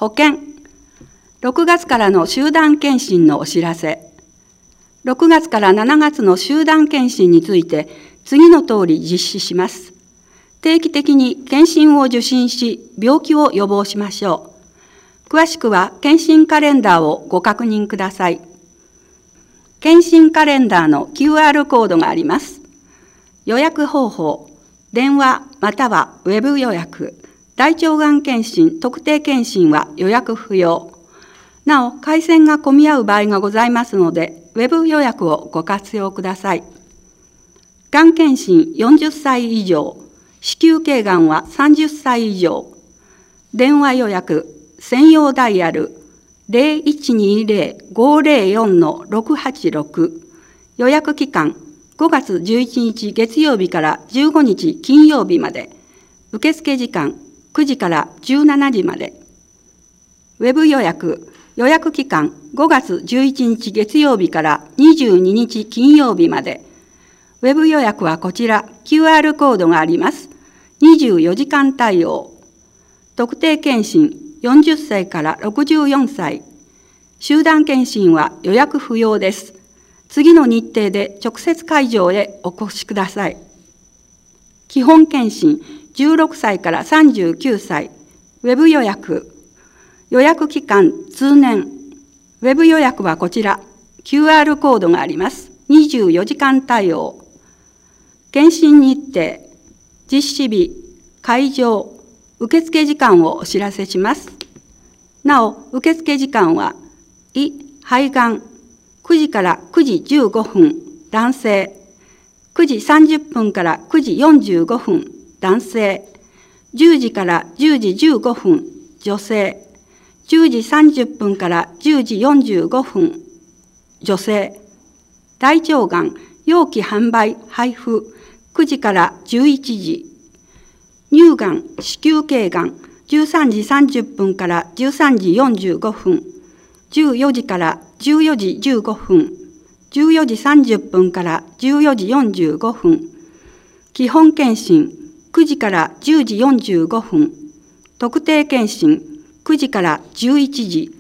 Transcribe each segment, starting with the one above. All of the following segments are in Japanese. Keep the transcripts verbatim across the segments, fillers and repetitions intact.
保険。ろくがつからの集団検診のお知らせ。ろくがつからしちがつの集団検診について次の通り実施します。定期的に検診を受診し、病気を予防しましょう。詳しくは検診カレンダーをご確認ください。検診カレンダーの キューアール コードがあります。予約方法、電話またはウェブ予約。大腸がん検診、特定検診は予約不要。なお、回線が混み合う場合がございますので、ウェブ予約をご活用ください。がん検診よんじゅっさい以上、子宮頸がんはさんじゅっさい以上。電話予約、専用ダイヤル ゼロいちにゼロ ごゼロよん ろくはちろく。予約期間、ごがつじゅういちにち月曜日からじゅうごにち金曜日まで。受付時間、くじからじゅうしちじまで。ウェブ予約、予約期間ごがつじゅういちにち月曜日からにじゅうににち金曜日まで。ウェブ予約はこちら キューアール コードがあります。にじゅうよじかん対応。特定検診よんじゅっさいからろくじゅうよんさい。集団検診は予約不要です。次の日程で直接会場へお越しください。基本検診じゅうろくさいからさんじゅうきゅうさい。ウェブ予約。予約期間通年。ウェブ予約はこちら。キューアール コードがあります。にじゅうよじかん対応。検診日程、実施日、会場、受付時間をお知らせします。なお、受付時間は、胃、肺がん、くじからくじじゅうごふん、男性。くじさんじゅっぷんからくじよんじゅうごふん、男性。じゅうじからじゅうじじゅうごふん、女性。じゅうじさんじゅっぷんからじゅうじよんじゅうごふん、女性。大腸がん、容器販売、配布、くじからじゅういちじ。乳がん、子宮頸がん、じゅうさんじさんじゅっぷんからじゅうさんじよんじゅうごふん、じゅうよじからじゅうよじじゅうごふん、じゅうよじさんじゅっぷんからじゅうよじよんじゅうごふん。基本検診、くじからじゅうじよんじゅうごふん。特定検診、くじからじゅういちじ。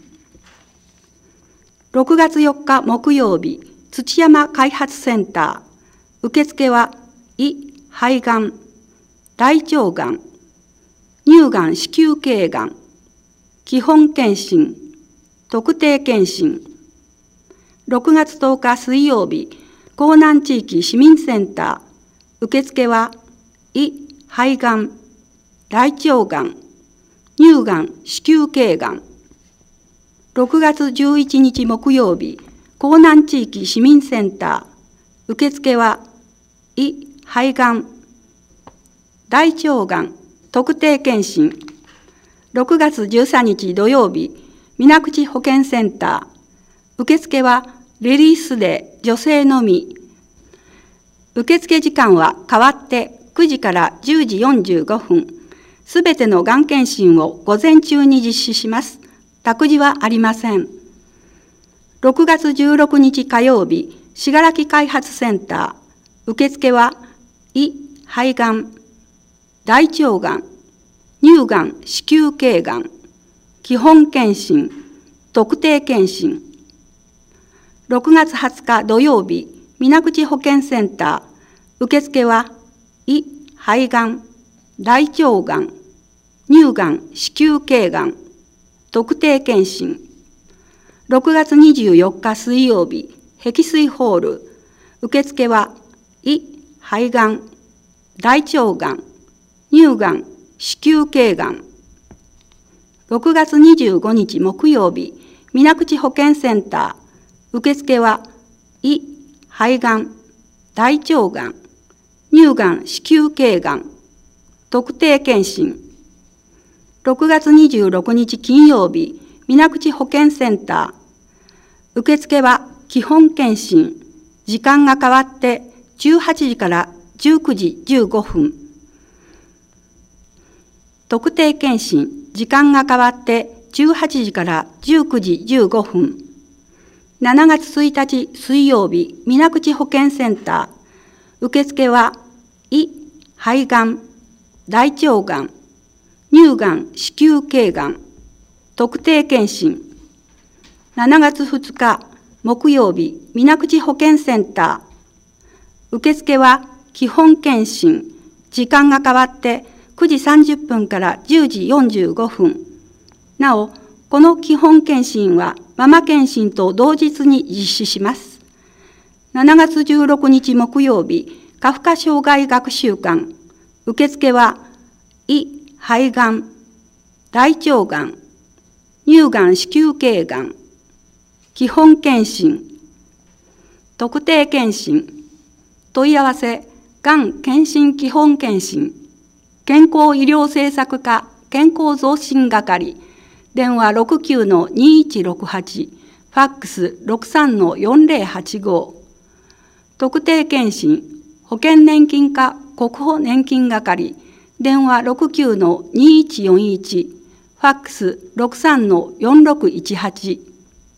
ろくがつよっか木曜日、土山開発センター。受付は、胃、肺がん、大腸がん、乳がん、子宮頸がん、基本検診、特定検診。ろくがつとおか水曜日、江南地域市民センター。受付は、胃、肺がん、大腸がん、乳がん、子宮頸がん。ろくがつじゅういちにち木曜日、江南地域市民センター。受付は、胃、肺がん、大腸がん、特定検診。ろくがつじゅうさんにち土曜日、水口保健センター。受付は、レディースデー、女性のみ。受付時間は変わってくじからじゅうじよんじゅうごふん。すべてのがん検診を午前中に実施します。託児はありません。ろくがつじゅうろくにち火曜日、信楽開発センター。受付は、胃、肺がん、大腸がん、乳がん、子宮頸がん、基本検診、特定検診。ろくがつはつか土曜日、水口保健センター。受付は、胃、肺がん、大腸がん、乳がん、子宮頸がん、特定検診。ろくがつにじゅうよっか水曜日、碧水ホール。受付は、胃、肺がん、大腸がん、乳がん、子宮頸がん。ろくがつにじゅうごにち木曜日、水口保健センター。受付は、胃、肺がん、大腸がん、乳がん、子宮頸がん、特定検診。ろくがつにじゅうろくにち金曜日、水口保健センター。受付は基本検診。時間が変わってじゅうはちじからじゅうくじじゅうごふん。特定検診。時間が変わってじゅうはちじからじゅうくじじゅうごふん。しちがつついたち水曜日、水口保健センター。受付は胃、肺がん、大腸がん、乳がん、子宮頸がん、 特定健診。しちがつふつか木曜日、水口保健センター。受付は基本健診。時間が変わってくじさんじゅっぷんからじゅうじよんじゅうごふん。なお、この基本健診はママ健診と同日に実施します。しちがつじゅうろくにち木曜日、カフカ障害学習館。受付は胃、肺がん、大腸がん、乳がん子宮頸がん、基本健診、特定健診、問い合わせ、がん検診基本健診、健康医療政策課健康増進係、電話 ろくきゅうのにいちろくはち、ファックス ろくさんのよんぜろはちご、特定健診、保険年金課国保年金係、電話 ろくきゅうのにいちよんいち、ファックス ろくさんのよんろくいちはち、